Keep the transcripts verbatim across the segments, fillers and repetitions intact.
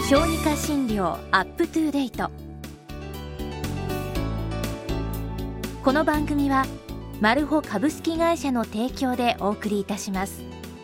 小児科診療アップトゥーデイト。この番組はマルホ株式会社の提供でお送りいたします。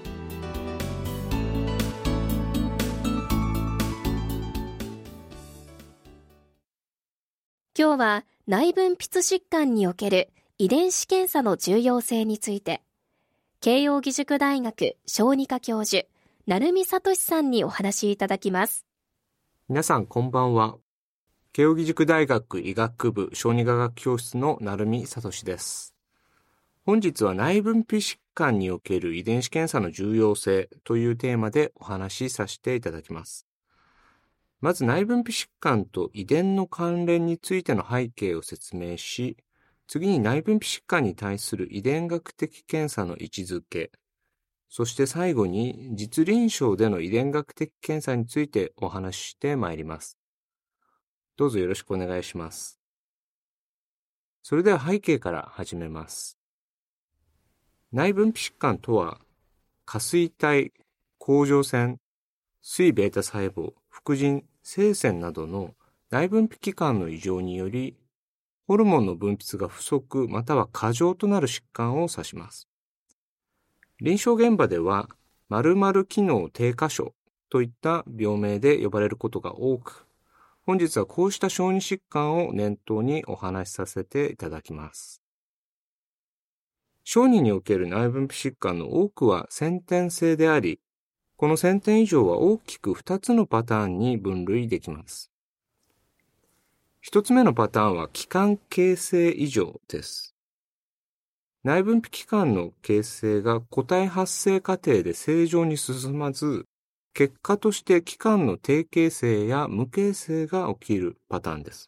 今日は内分泌疾患における遺伝子検査の重要性について、慶應義塾大学小児科教授成美聡さんにお話しいただきます。 皆さんこんばんは。慶應義塾大学医学部小児科学教室の成美聡です。本日は内分泌疾患における遺伝子検査の重要性というテーマでお話しさせていただきます。まず内分泌疾患と遺伝の関連についての背景を説明し、次に内分泌疾患に対する遺伝学的検査の位置づけ、そして最後に実臨床での遺伝学的検査についてお話ししてまいります。どうぞよろしくお願いします。それでは背景から始めます。内分泌疾患とは、下垂体、甲状腺、水ベータ細胞、副腎、性腺などの内分泌器官の異常により、ホルモンの分泌が不足または過剰となる疾患を指します。臨床現場では、〇〇機能低下症といった病名で呼ばれることが多く、本日はこうした小児疾患を念頭にお話しさせていただきます。小児における内分泌疾患の多くは先天性であり、この先天異常は大きくふたつのパターンに分類できます。ひとつめのパターンは器官形成異常です。内分泌器官の形成が個体発生過程で正常に進まず、結果として器官の低形成や無形成が起きるパターンです。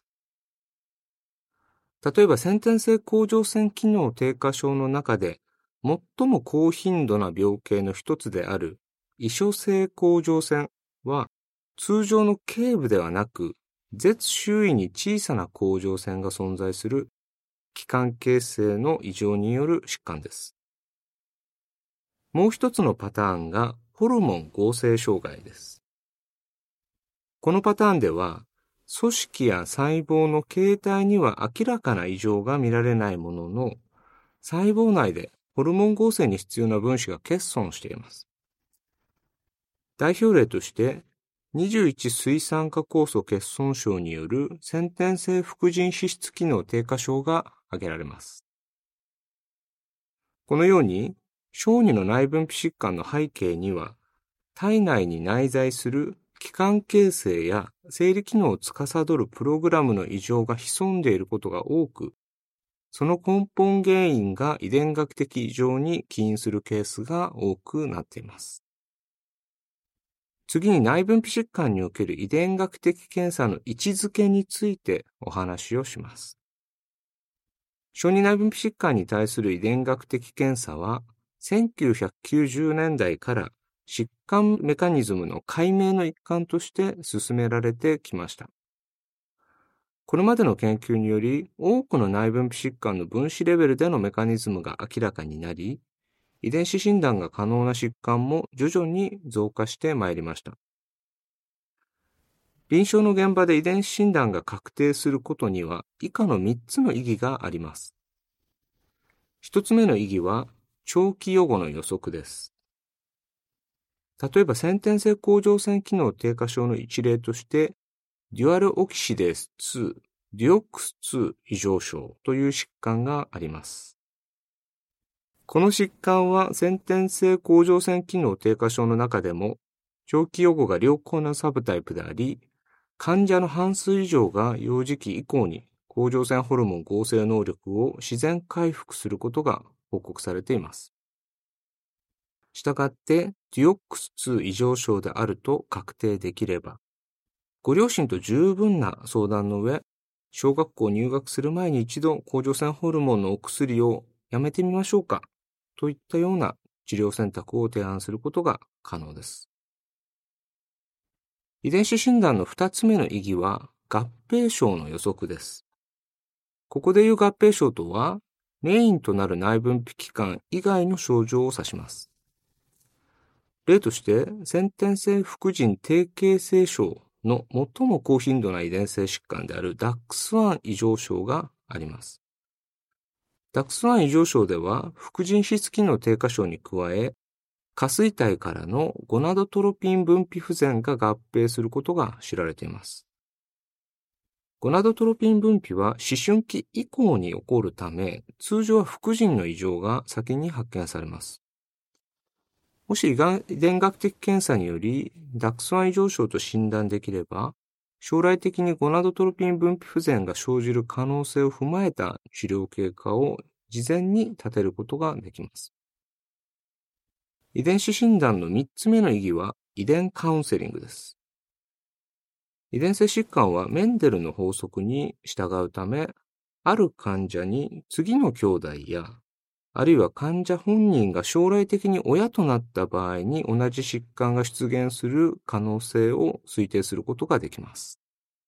例えば先天性甲状腺機能低下症の中で最も高頻度な病形の一つである異所性甲状腺は通常の頸部ではなく舌周囲に小さな甲状腺が存在する器官形成の異常による疾患です。もう一つのパターンがホルモン合成障害です。このパターンでは組織や細胞の形態には明らかな異常が見られないものの、細胞内でホルモン合成に必要な分子が欠損しています。代表例として、にじゅういち水酸化酵素欠損症による先天性副腎脂質機能低下症が挙げられます。このように、小児の内分泌疾患の背景には、体内に内在する器官形成や生理機能を司るプログラムの異常が潜んでいることが多く、その根本原因が遺伝学的異常に起因するケースが多くなっています。次に内分泌疾患における遺伝学的検査の位置づけについてお話をします。小児内分泌疾患に対する遺伝学的検査は、せんきゅうひゃくきゅうじゅうねんだいから疾患メカニズムの解明の一環として進められてきました。これまでの研究により、多くの内分泌疾患の分子レベルでのメカニズムが明らかになり、遺伝子診断が可能な疾患も徐々に増加してまいりました。臨床の現場で遺伝子診断が確定することには以下のみっつの意義があります。ひとつめの意義は長期予後の予測です。例えば先天性甲状腺機能低下症の一例として、デュアルオキシデースに、デュオックスに異常症という疾患があります。この疾患は先天性甲状腺機能低下症の中でも、長期予後が良好なサブタイプであり、患者の半数以上が幼児期以降に甲状腺ホルモン合成能力を自然回復することが報告されています。したがって、デュオックスに異常症であると確定できれば、ご両親と十分な相談の上、小学校入学する前に一度甲状腺ホルモンのお薬をやめてみましょうかといったような治療選択を提案することが可能です。遺伝子診断の二つ目の意義は合併症の予測です。ここでいう合併症とは、メインとなる内分泌器官以外の症状を指します。例として、先天性副腎低形成症の最も高頻度な遺伝性疾患である ダックスワン 異常症があります。ダックスワン 異常症では、副腎質機能低下症に加え、下垂体からのゴナドトロピン分泌不全が合併することが知られています。ゴナドトロピン分泌は思春期以降に起こるため、通常は副腎の異常が先に発見されます。もし遺伝学的検査により ダックスワン 異常症と診断できれば、将来的にゴナドトロピン分泌不全が生じる可能性を踏まえた治療経過を事前に立てることができます。遺伝子診断のみっつめの意義は遺伝カウンセリングです。遺伝性疾患はメンデルの法則に従うため、ある患者に次の兄弟や、あるいは患者本人が将来的に親となった場合に同じ疾患が出現する可能性を推定することができます。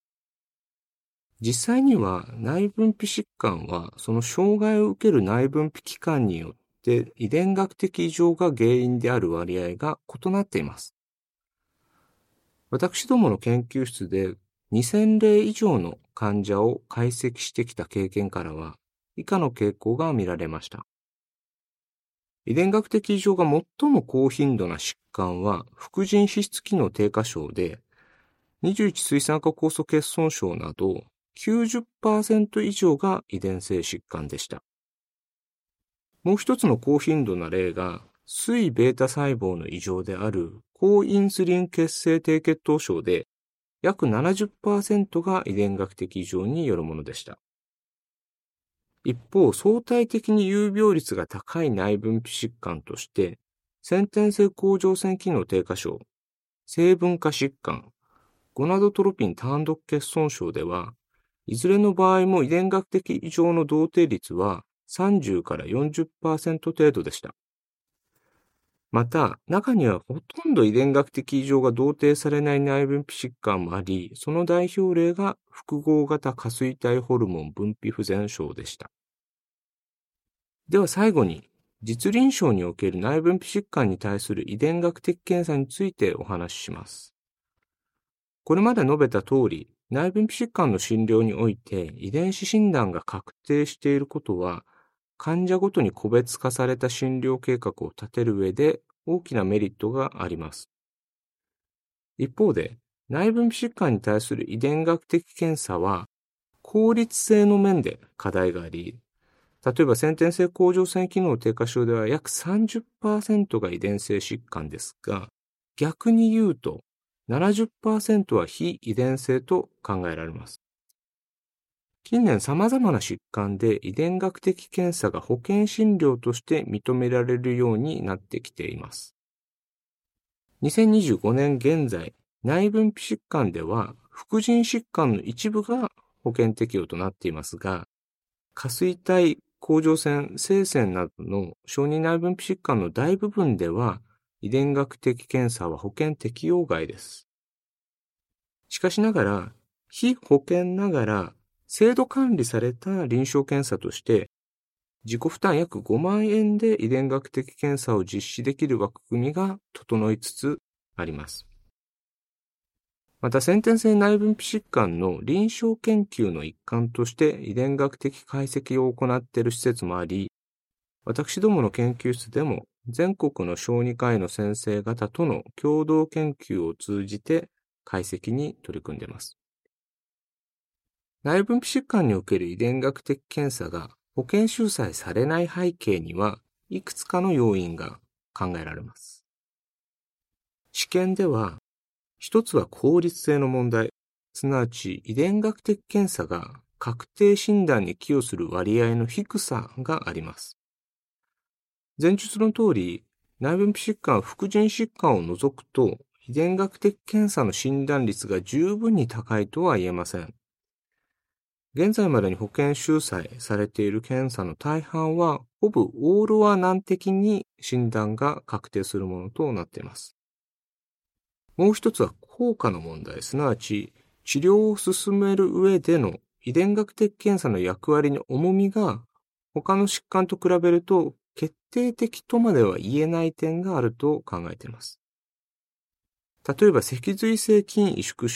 実際には内分泌疾患はその障害を受ける内分泌器官によって遺伝学的異常が原因である割合が異なっています。私どもの研究室でにせんれい以上の患者を解析してきた経験からは以下の傾向が見られました。遺伝学的異常が最も高頻度な疾患は副腎皮質機能低下症で、にじゅういち水酸化酵素欠損症など きゅうじゅっパーセント 以上が遺伝性疾患でした。もう一つの高頻度な例が、水ベータ細胞の異常である高インスリン血清低血糖症で、約 ななじゅっパーセント が遺伝学的異常によるものでした。一方、相対的に有病率が高い内分泌疾患として、先天性甲状腺機能低下症、成分化疾患、ゴナドトロピン単独欠損症では、いずれの場合も遺伝学的異常の同定率はさんじゅうからよんじゅっパーセント 程度でした。また、中にはほとんど遺伝学的異常が同定されない内分泌疾患もあり、その代表例が複合型下垂体ホルモン分泌不全症でした。では最後に、実臨床における内分泌疾患に対する遺伝学的検査についてお話しします。これまで述べた通り、内分泌疾患の診療において遺伝子診断が確定していることは、患者ごとに個別化された診療計画を立てる上で大きなメリットがあります。一方で、内分泌疾患に対する遺伝学的検査は、効率性の面で課題があり、例えば先天性甲状腺機能低下症では約 さんじゅっパーセント が遺伝性疾患ですが、逆に言うと ななじゅっパーセント は非遺伝性と考えられます。近年様々な疾患で遺伝学的検査が保険診療として認められるようになってきています。にせんにじゅうごねん現在、内分泌疾患では副腎疾患の一部が保険適用となっていますが、下垂体、甲状腺、性腺などの小児内分泌疾患の大部分では遺伝学的検査は保険適用外です。しかしながら、非保険ながら制度管理された臨床検査として、自己負担約ごまんえんで遺伝学的検査を実施できる枠組みが整いつつあります。また先天性内分泌疾患の臨床研究の一環として遺伝学的解析を行っている施設もあり、私どもの研究室でも全国の小児科医の先生方との共同研究を通じて解析に取り組んでいます。内分泌疾患における遺伝学的検査が保険収載されない背景にはいくつかの要因が考えられます。試験では、一つは効率性の問題、すなわち遺伝学的検査が確定診断に寄与する割合の低さがあります。前述の通り、内分泌疾患、副腎疾患を除くと、遺伝学的検査の診断率が十分に高いとは言えません。現在までに保険収載されている検査の大半は、ほぼオールは難的に診断が確定するものとなっています。もう一つは効果の問題、すなわち治療を進める上での遺伝学的検査の役割の重みが他の疾患と比べると決定的とまでは言えない点があると考えています。例えば脊髄性筋萎縮症、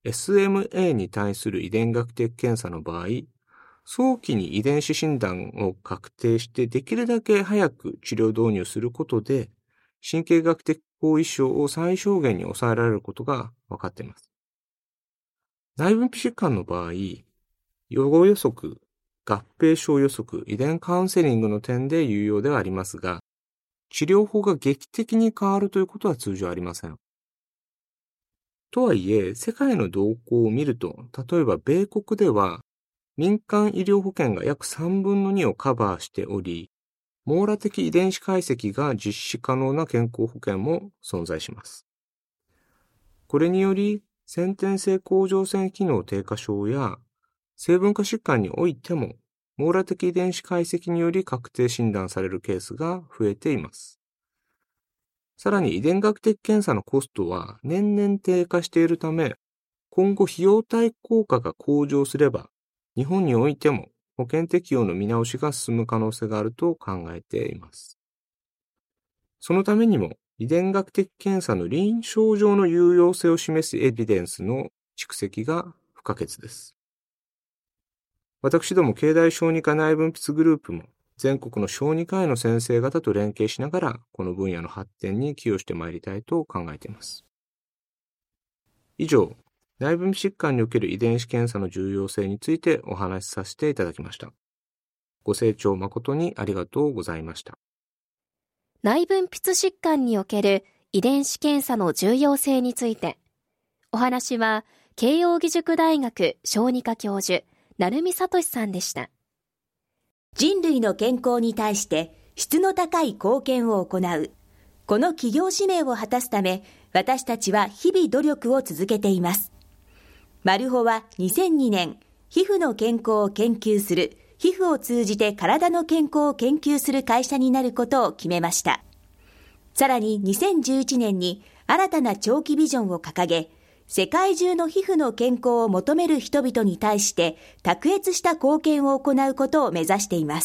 エスエムエー に対する遺伝学的検査の場合、早期に遺伝子診断を確定してできるだけ早く治療導入することで、神経学的後遺症を最小限に抑えられることが分かっています。内分泌疾患の場合、予後予測、合併症予測、遺伝カウンセリングの点で有用ではありますが、治療法が劇的に変わるということは通常ありません。とはいえ、世界の動向を見ると、例えば米国では、民間医療保険が約さんぶんのにをカバーしており、網羅的遺伝子解析が実施可能な健康保険も存在します。これにより、先天性甲状腺機能低下症や成分化疾患においても、網羅的遺伝子解析により確定診断されるケースが増えています。さらに遺伝学的検査のコストは年々低下しているため、今後費用対効果が向上すれば、日本においても保険適用の見直しが進む可能性があると考えています。そのためにも、遺伝学的検査の臨床上の有用性を示すエビデンスの蓄積が不可欠です。私ども経大小児科内分泌グループも全国の小児科医の先生方と連携しながらこの分野の発展に寄与してまいりたいと考えています。以上、内分泌疾患における遺伝子検査の重要性についてお話しさせていただきました。ご清聴誠にありがとうございました。 内分泌疾患における遺伝子検査の重要性について、お話は慶應義塾大学小児科教授、成美聡さんでした。 人類の健康に対して質の高い貢献を行う、この企業使命を果たすため、私たちは日々努力を続けています。マルホはにせんにねん、皮膚の健康を研究する、皮膚を通じて体の健康を研究する会社になることを決めました。さらににせんじゅういちねんに新たな長期ビジョンを掲げ、世界中の皮膚の健康を求める人々に対して卓越した貢献を行うことを目指しています。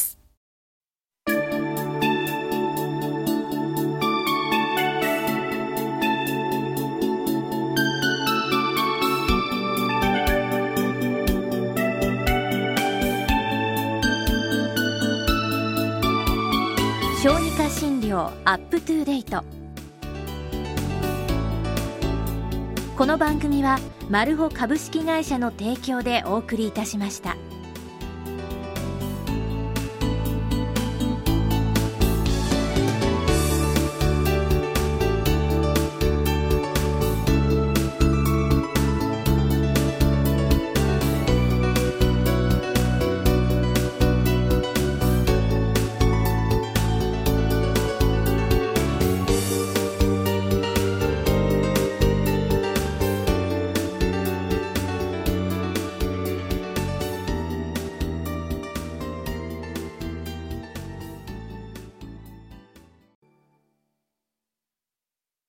小児科診療アップトゥーデイト。この番組はマルホ株式会社の提供でお送りいたしました。